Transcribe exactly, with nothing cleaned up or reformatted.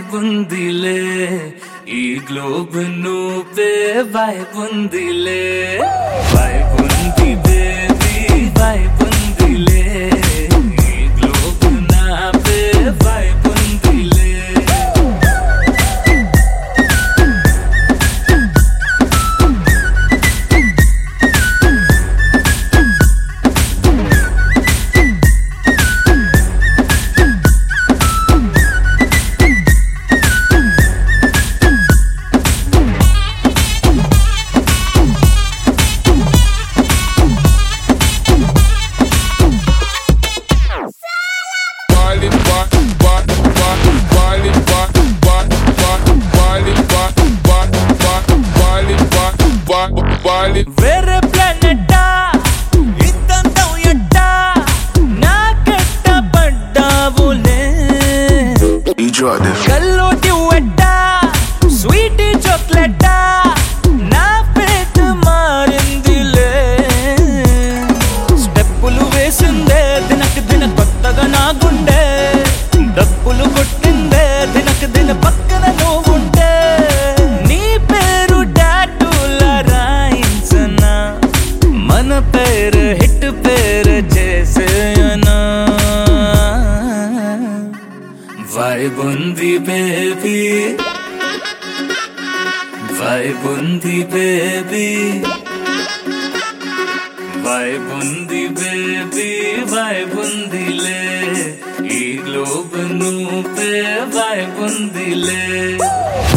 వైబుందిలే ఈ గ్లోబ్ నువ్వే వైబుందిలే వైబుంది బేబీ వైబుందిలే ఈ గ్లోబ్ నావే వైబుందిలే వేరే ప్లానెటా ఇద్దంతం ఎట్టా నాకెట్ట పడ్డావులే కల్లోటి వెట్టా స్వీటీ చాక్లెటా నా పేట మారిందిలే స్టెప్పులు వేసిందే దినకు దిన కొత్తగా నా గుండె డప్పులు కొట్టిందే దినకు దిన పక్కన నువ్వుంటే నీ పేరు టాటూలా రాయించనా మన పేరు హిట్ పేరు చేసేయనా వైబుంది బేబీ వైబుంది బేబీ వైబుంది బేబీ వైబుందిలే ఈ గ్లోబ్ నువ్వే వైబుందిలే